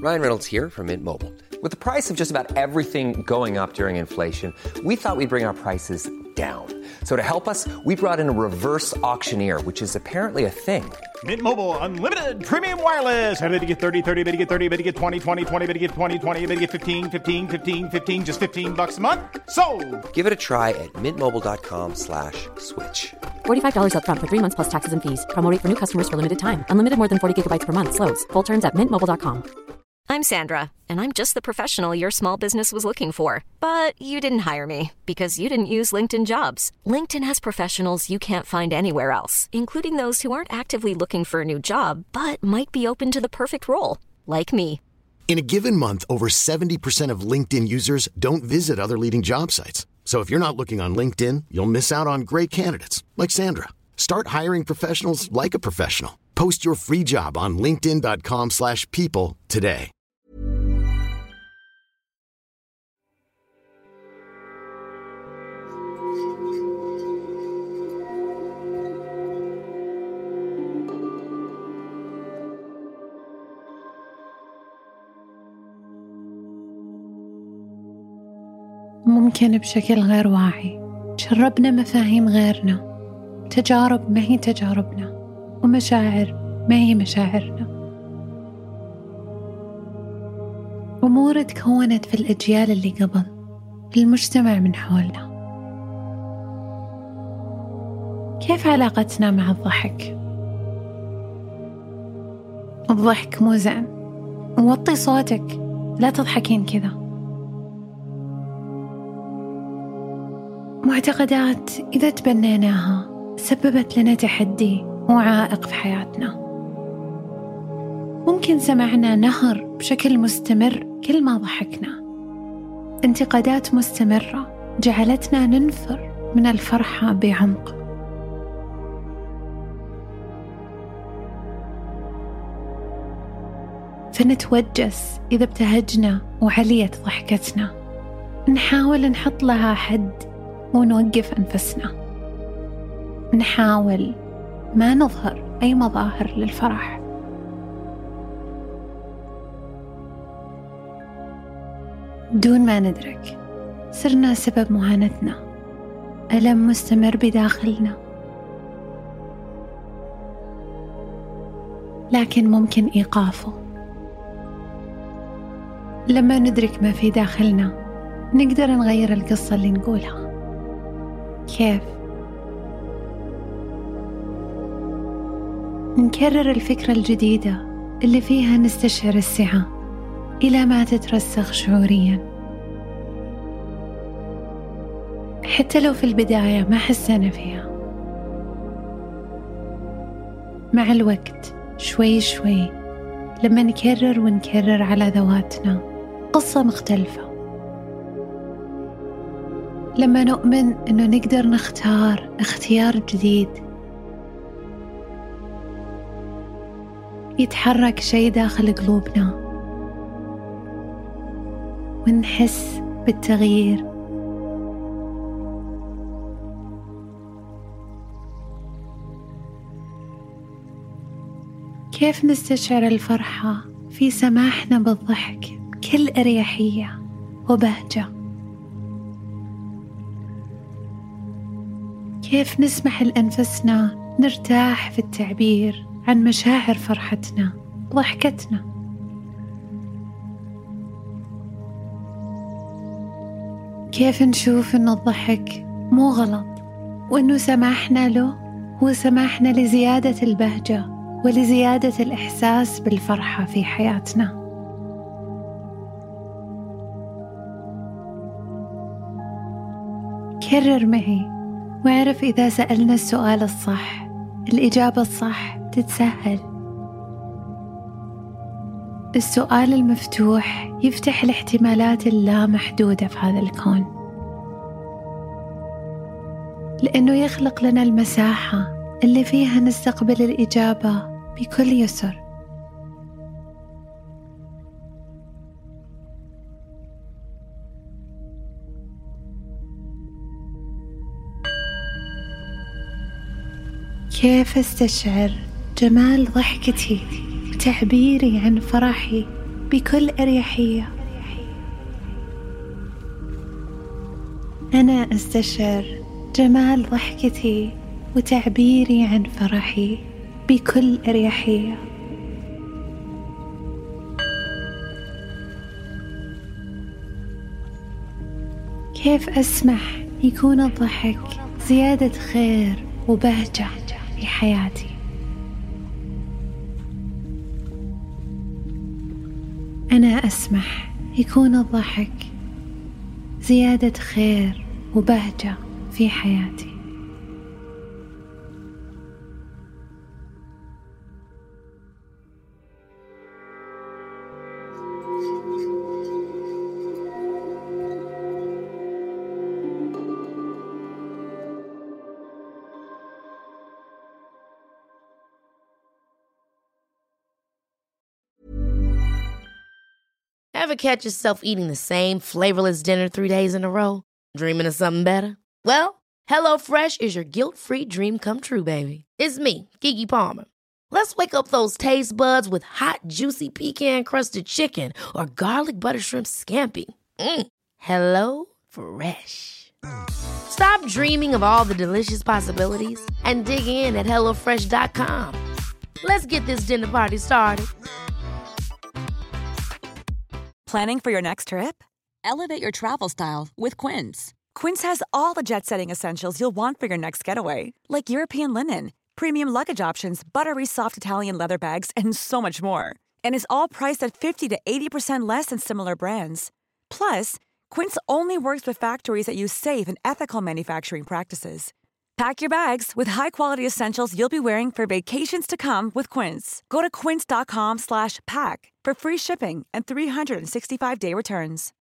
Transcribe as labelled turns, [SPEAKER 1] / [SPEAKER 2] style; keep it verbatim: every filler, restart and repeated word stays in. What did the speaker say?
[SPEAKER 1] Ryan Reynolds here from Mint Mobile. With the price of just about everything going up during inflation, we thought we'd bring our prices down. So to help us, we brought in a reverse auctioneer, which is apparently a thing.
[SPEAKER 2] Mint Mobile Unlimited Premium Wireless. How to get thirty, thirty, how to get thirty, how to get twenty, twenty, twenty, how to get twenty, twenty, how to get fifteen, fifteen, fifteen, fifteen, just fifteen bucks a month? Sold!
[SPEAKER 1] Give it a try at mintmobile.com slash switch.
[SPEAKER 3] forty-five dollars up front for three months plus taxes and fees. Promo rate for new customers for limited time. Unlimited more than forty gigabytes per month. Slows full terms at mint mobile dot com.
[SPEAKER 4] I'm Sandra, and I'm just the professional your small business was looking for. But you didn't hire me because you didn't use LinkedIn Jobs. LinkedIn has professionals you can't find anywhere else, including those who aren't actively looking for a new job, but might be open to the perfect role, like me.
[SPEAKER 5] In a given month, over seventy percent of LinkedIn users don't visit other leading job sites. So if you're not looking on LinkedIn, you'll miss out on great candidates like Sandra. Start hiring professionals like a professional. Post your free job on linkedin.com slash people today.
[SPEAKER 6] ممكن بشكل غير واعي جربنا مفاهيم غيرنا، تجارب ما هي تجاربنا، ومشاعر ما هي مشاعرنا. أمور تكونت في الأجيال اللي قبل، المجتمع من حولنا. كيف علاقتنا مع الضحك؟ الضحك مو زين، وطي صوتك، لا تضحكين كذا. معتقدات إذا تبنيناها سببت لنا تحدي وعائق في حياتنا. ممكن سمعنا نهر بشكل مستمر كل ما ضحكنا. انتقادات مستمرة جعلتنا ننفر من الفرحة بعمق. فنتوجس إذا ابتهجنا وعليت ضحكتنا. نحاول نحط لها حد ونوقف أنفسنا. نحاول ما نظهر أي مظاهر للفرح. دون ما ندرك صرنا سبب معاناتنا، ألم مستمر بداخلنا. لكن ممكن إيقافه. لما ندرك ما في داخلنا نقدر نغير القصة اللي نقولها. كيف؟ نكرر الفكرة الجديدة اللي فيها نستشعر السعة إلى ما تترسخ شعوريا، حتى لو في البداية ما حسنا فيها. مع الوقت شوي شوي لما نكرر ونكرر على ذواتنا قصة مختلفة، لما نؤمن أنه نقدر نختار اختيار جديد، يتحرك شيء داخل قلوبنا ونحس بالتغيير. كيف نستشعر الفرحة في سماحنا بالضحك بكل أريحية وبهجة؟ كيف نسمح لأنفسنا نرتاح في التعبير عن مشاعر فرحتنا وضحكتنا؟ كيف نشوف أن الضحك مو غلط، وأنه سماحنا له هو سماحنا لزيادة البهجة ولزيادة الإحساس بالفرحة في حياتنا؟ كرر معي واعرف إذا سألنا السؤال الصح الإجابة الصح تتسهل. السؤال المفتوح يفتح الاحتمالات اللامحدودة في هذا الكون، لأنه يخلق لنا المساحة اللي فيها نستقبل الإجابة بكل يسر. كيف استشعر جمال ضحكتي وتعبيري عن فرحي بكل أريحية. أنا أستشعر جمال ضحكتي وتعبيري عن فرحي بكل أريحية. كيف أسمح يكون الضحك زيادة خير وبهجة في حياتي. أنا أسمح يكون الضحك زيادة خير وبهجة في حياتي.
[SPEAKER 7] Ever catch yourself eating the same flavorless dinner three days in a row? Dreaming of something better? Well, HelloFresh is your guilt-free dream come true, baby. It's me, Keke Palmer. Let's wake up those taste buds with hot, juicy pecan-crusted chicken or garlic butter shrimp scampi. Mm. Hello Fresh. Stop dreaming of all the delicious possibilities and dig in at hello fresh dot com. Let's get this dinner party started.
[SPEAKER 8] Planning for your next trip? Elevate your travel style with Quince. Quince has all the jet-setting essentials you'll want for your next getaway, like European linen, premium luggage options, buttery soft Italian leather bags, and so much more. And is all priced at fifty to eighty percent less than similar brands. Plus, Quince only works with factories that use safe and ethical manufacturing practices. Pack your bags with high-quality essentials you'll be wearing for vacations to come with Quince. Go to quince dot com slash pack for free shipping and three sixty-five day returns.